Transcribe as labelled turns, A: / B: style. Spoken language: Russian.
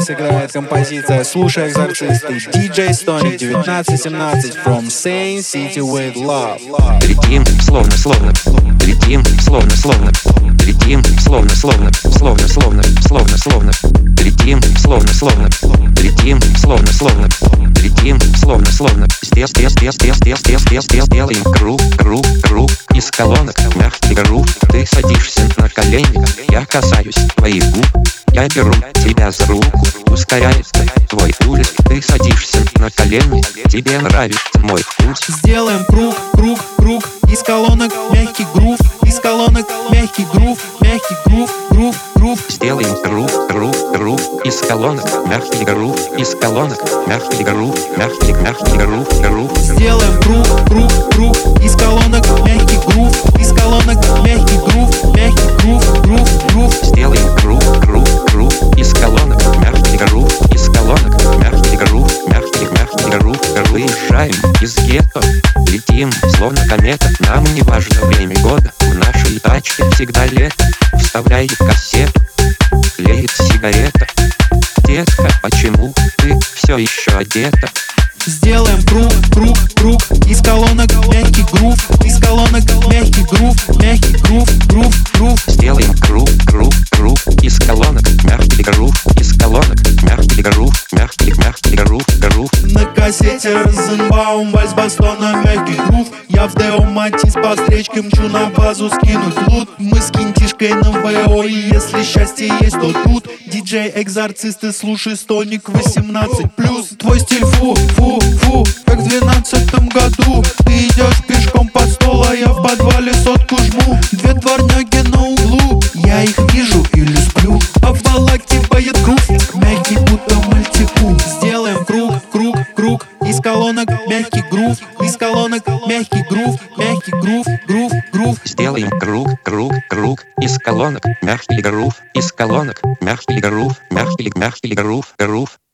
A: вас играет композиция «Слушай, экзорцисты» DJ Stonic 1917 from Sane City with Love.
B: Ритм, словно, ритм, словно, ритм, словно, ритм, словно, ритм, словно, сделаем круг из колонок, мягкий грув. Ты садишься на колени, я касаюсь твоих губ. Я беру тебя за руку, ускоряется твой пульс. Ты садишься на колени, тебе нравится мой вкус.
A: Сделаем круг из колонок, мягкий грув, из колонок, мягкий грув, грув.
B: Сделаем круг из колонок, мягкий грув, из колонок, мягкий грув, грув.
A: Сделаем круг из колонок, мягкий грув, из колонок, мягкий грув.
B: Сделаем круг из колонок, мягкий грув, из колонок, мягкий грув. Выезжаем из гетто, летим, словно комета. Нам не важно время года, в нашей тачке всегда лето. Вставляй кассету, тлеет сигарета. Детка, почему ты все еще одета?
A: Сделаем круг из колонок, мягкий грув, из колонок, мягкий грув.
B: Сделаем круг из колонок, мягкий грув, из колонок, мягкий грув.
A: На кассете Розенбаум, вальс Бастона, мягкий грув. Я в Део Матис по встречке мчу на базу скинуть лут. Мы с кинтишкой на ВО, и если счастье есть, то тут. Диджей-экзорцисты, слушай Стоник 18+. Твой стиль фу, как в 12-м году. Ты идешь пешком под стол, а я в подвале сотку жму. Две дворняги на углу, я их вижу или сплю. Обволакивает грув, мягкий будто мальтипу. Сделаем круг из колонок, мягкий грув, из колонок, мягкий грув.
B: Сделаем круг из колонок, мягкий грув, из колонок, мягкий грув.